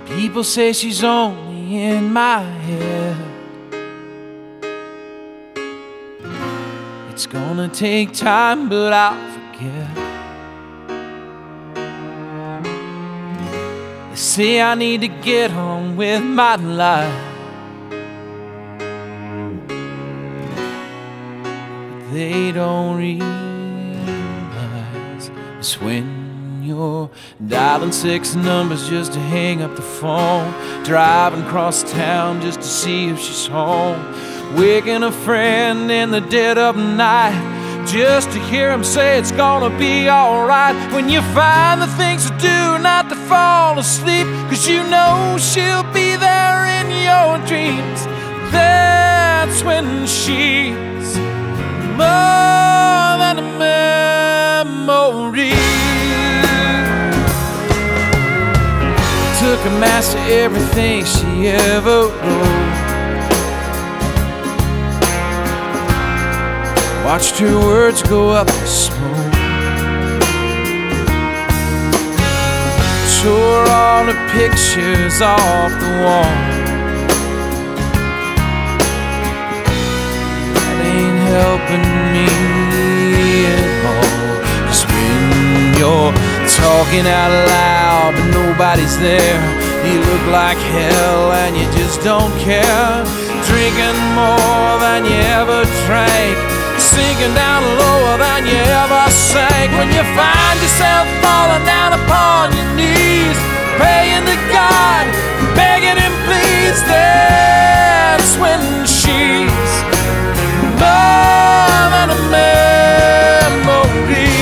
People say she's only in my head. It's gonna take time, but I'll forget. They say I need to get on with my life, but they don't realize it's when you're dialing 6 numbers just to hang up the phone, driving across town just to see if she's home, waking a friend in the dead of night just to hear him say it's gonna be alright. When you find the things to do not to fall asleep, 'cause you know she'll be there in your dreams, that's when she's more than a memory. Took a master everything she ever wrote, watched her words go up in smoke, tore all the pictures off the wall. That ain't helping me at all, 'cause when you're talking out loud but nobody's there, you look like hell and you just don't care. Drinking more than you ever drank, sinking down lower than you ever sank. When you find yourself falling down upon your knees, praying to God, begging him please, that's when she's more than a memory.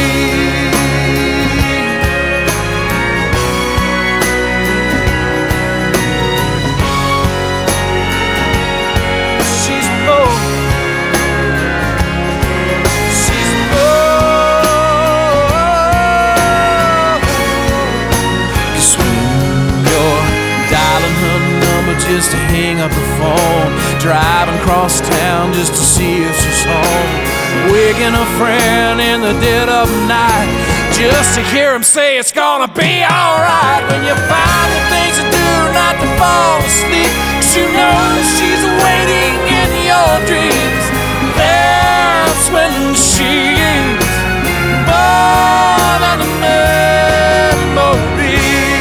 Just to hang up the phone, driving across town just to see if she's home, waking a friend in the dead of night just to hear him say it's gonna be alright. When you find the things to do not to fall asleep, 'cause you know she's waiting in your dreams, that's when she's more than a memory.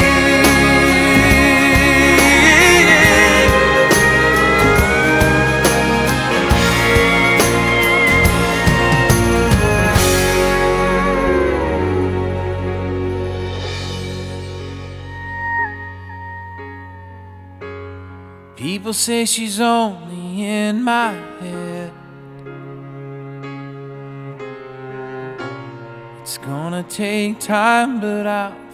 People say she's only in my head. It's gonna take time, but I'll